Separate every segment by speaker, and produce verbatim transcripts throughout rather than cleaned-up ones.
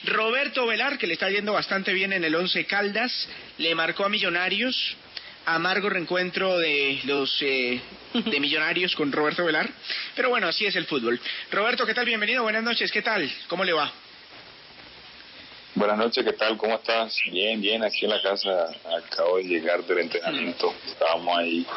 Speaker 1: Roberto Velar, que le está yendo bastante bien en el Once Caldas, le marcó a Millonarios. Amargo reencuentro de los eh, de Millonarios con Roberto Velar, pero bueno, así es el fútbol. Roberto, ¿qué tal? Bienvenido, buenas noches, ¿qué tal? ¿Cómo le va?
Speaker 2: Buenas noches, ¿qué tal? ¿Cómo estás? Bien, bien, aquí en la casa, acabo de llegar del entrenamiento, estábamos ahí.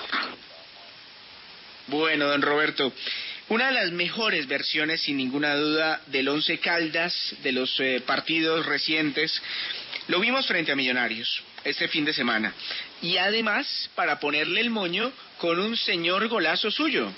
Speaker 1: Bueno, don Roberto, una de las mejores versiones, sin ninguna duda, del Once Caldas, de los eh, partidos recientes, lo vimos frente a Millonarios este fin de semana. Y además, para ponerle el moño, con un señor golazo suyo.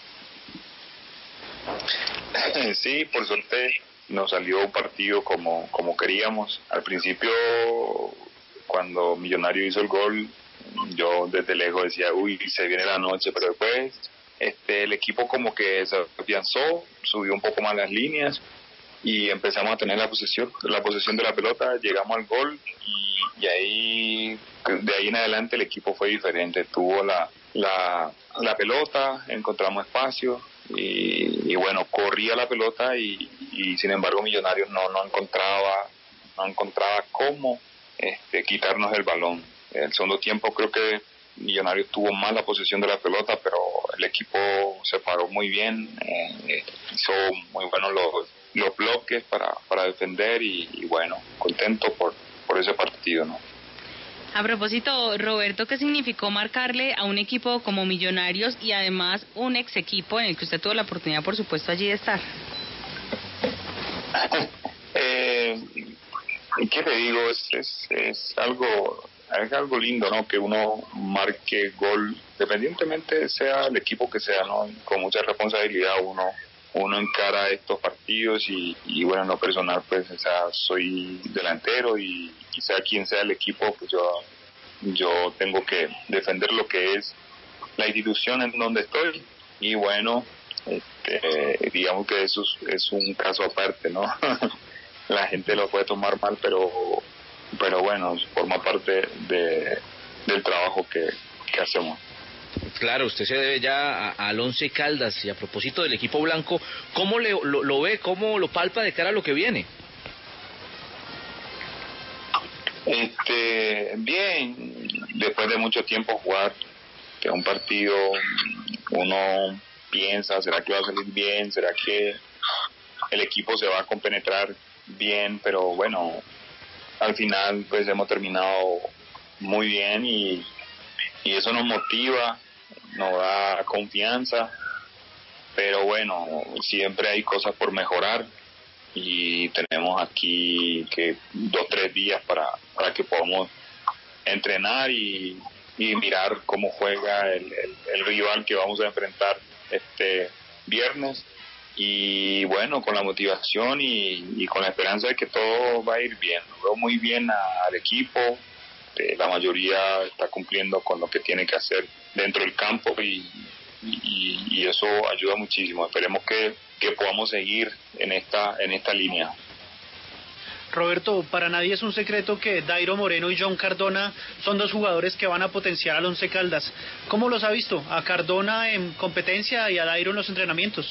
Speaker 2: Sí, por suerte nos salió un partido como, como queríamos. Al principio, cuando Millonario hizo el gol, yo desde lejos decía, uy, se viene la noche, pero después este, el equipo como que se afianzó, subió un poco más las líneas y empezamos a tener la posesión, la posesión de la pelota, llegamos al gol y, y ahí, de ahí en adelante el equipo fue diferente, tuvo la, la, la pelota, encontramos espacio y, y bueno, corría la pelota y, y sin embargo Millonarios no, no encontraba, no encontraba cómo este, quitarnos el balón. El segundo tiempo creo que Millonarios tuvo más la posesión de la pelota, pero el equipo se paró muy bien, eh, hizo muy buenos los los bloques para, para defender y, y bueno, contento por, por ese partido, ¿no?
Speaker 3: A propósito, Roberto, ¿qué significó marcarle a un equipo como Millonarios y además un ex equipo en el que usted tuvo la oportunidad, por supuesto, allí de estar?
Speaker 2: eh, ¿Qué te digo? Es, es, es algo es algo lindo, ¿no? Que uno marque gol, independientemente sea el equipo que sea, ¿no? Con mucha responsabilidad uno uno encara estos partidos y, y bueno, en lo personal pues o sea, soy delantero y, y sea quien sea el equipo, pues yo yo tengo que defender lo que es la institución en donde estoy y bueno, este, digamos que eso es, es un caso aparte, ¿no? La gente lo puede tomar mal, pero pero bueno, forma parte de, del trabajo que, que hacemos.
Speaker 4: Claro, usted se debe ya a, al Once Caldas y a propósito del equipo blanco, ¿cómo le, lo, lo ve, cómo lo palpa de cara a lo que viene?
Speaker 2: Este, bien, después de mucho tiempo jugar, que un partido uno piensa, ¿será que va a salir bien? ¿Será que el equipo se va a compenetrar bien? Pero bueno, al final pues hemos terminado muy bien y, y eso nos motiva, nos da confianza, pero bueno, siempre hay cosas por mejorar y tenemos aquí que dos tres días para para que podamos entrenar y, y mirar cómo juega el, el, el rival que vamos a enfrentar este viernes y bueno, con la motivación y, y con la esperanza de que todo va a ir bien. Veo muy bien a, al equipo, eh, la mayoría está cumpliendo con lo que tiene que hacer dentro del campo y, y, y eso ayuda muchísimo. Esperemos que, que podamos seguir en esta en esta línea.
Speaker 5: Roberto, para nadie es un secreto que Dairo Moreno y John Cardona son dos jugadores que van a potenciar al Once Caldas. ¿Cómo los ha visto? A Cardona en competencia y a Dairo en los entrenamientos.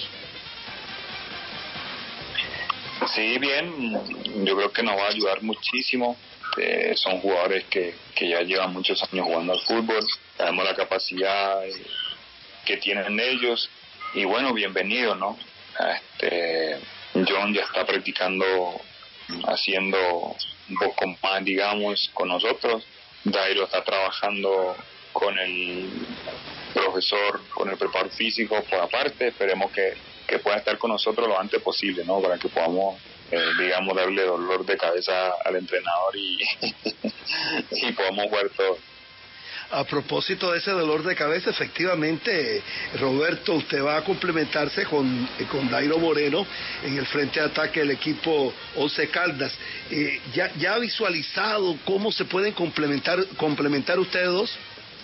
Speaker 2: Sí, bien, yo creo que nos va a ayudar muchísimo. Eh, son jugadores que, que ya llevan muchos años jugando al fútbol, sabemos la capacidad eh, que tienen ellos y bueno, bienvenido, ¿no? Este, John ya está practicando, haciendo un poco más, digamos, con nosotros. Dairo está trabajando con el profesor, con el preparador físico por aparte. Esperemos que, que pueda estar con nosotros lo antes posible, ¿no? Para que podamos Eh, digamos, darle dolor de cabeza al entrenador y, y podamos jugar todo.
Speaker 6: A propósito de ese dolor de cabeza, efectivamente, Roberto, usted va a complementarse con, con Dairo Moreno en el frente de ataque del equipo Once Caldas. Eh, ¿ya, ¿Ya ha visualizado cómo se pueden complementar, complementar ustedes dos?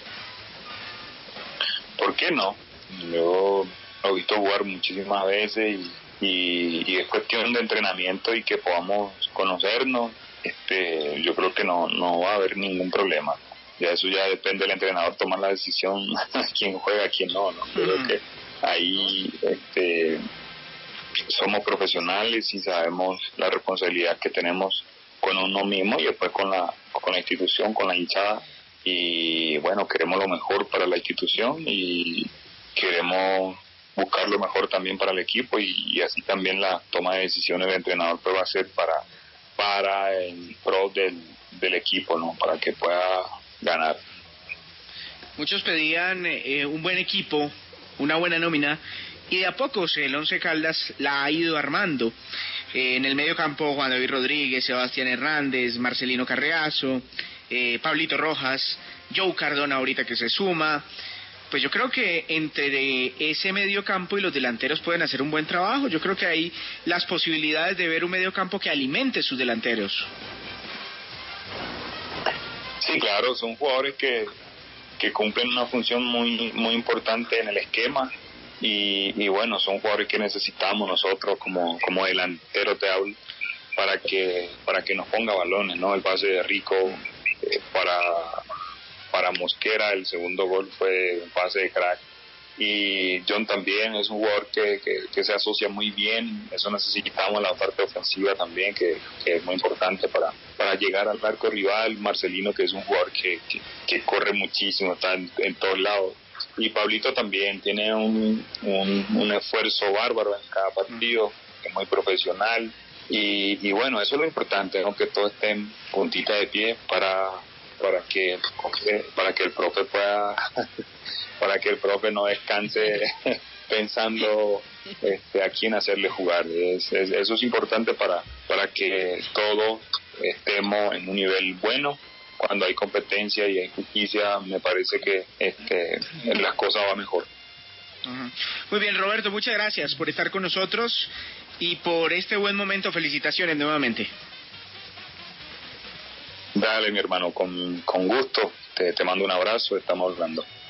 Speaker 2: ¿Por qué no? Yo lo he visto jugar muchísimas veces y Y, y es cuestión de entrenamiento y que podamos conocernos. Este, yo creo que no no va a haber ningún problema. Ya eso ya depende del entrenador tomar la decisión quién juega, quién no, ¿no? Yo creo que ahí este somos profesionales y sabemos la responsabilidad que tenemos con uno mismo y después con la, con la institución, con la hinchada. Y bueno, queremos lo mejor para la institución y queremos buscar lo mejor también para el equipo, y, y así también la toma de decisiones del entrenador pues va a ser para, para el pro del, del equipo, ¿no? Para que pueda ganar.
Speaker 1: Muchos pedían eh, un buen equipo, una buena nómina, y de a pocos el Once Caldas la ha ido armando. Eh, en el medio campo, Juan David Rodríguez, Sebastián Hernández, Marcelino Carreazo, eh, Pablito Rojas, Joe Cardona ahorita que se suma. Pues yo creo que entre ese medio campo y los delanteros pueden hacer un buen trabajo. Yo creo que hay las posibilidades de ver un medio campo que alimente sus delanteros.
Speaker 2: Sí, claro, son jugadores que, que cumplen una función muy muy importante en el esquema, y, y bueno, son jugadores que necesitamos nosotros como, como delanteros de hablo para que para que nos ponga balones, ¿no? El pase de Rico eh, para para Mosquera, el segundo gol fue un pase de crack, y John también es un jugador que, que, que se asocia muy bien. Eso necesitamos en la parte ofensiva también, que, que es muy importante para, para llegar al arco rival. Marcelino, que es un jugador que, que, que corre muchísimo, está en, en todos lados, y Pablito también tiene un, un, un esfuerzo bárbaro en cada partido, es muy profesional, y, y bueno, eso es lo importante, ¿no? Que todos estén puntita de pie para para que para que el profe pueda para que el profe no descanse pensando este, a quién hacerle jugar. Es, es, eso es importante para para que todos estemos en un nivel bueno. Cuando hay competencia y hay justicia, me parece que este, las cosas van mejor.
Speaker 1: Uh-huh. Muy bien, Roberto, muchas gracias por estar con nosotros y por este buen momento. Felicitaciones nuevamente.
Speaker 2: Dale, mi hermano, con, con gusto. Te, te mando un abrazo, estamos hablando.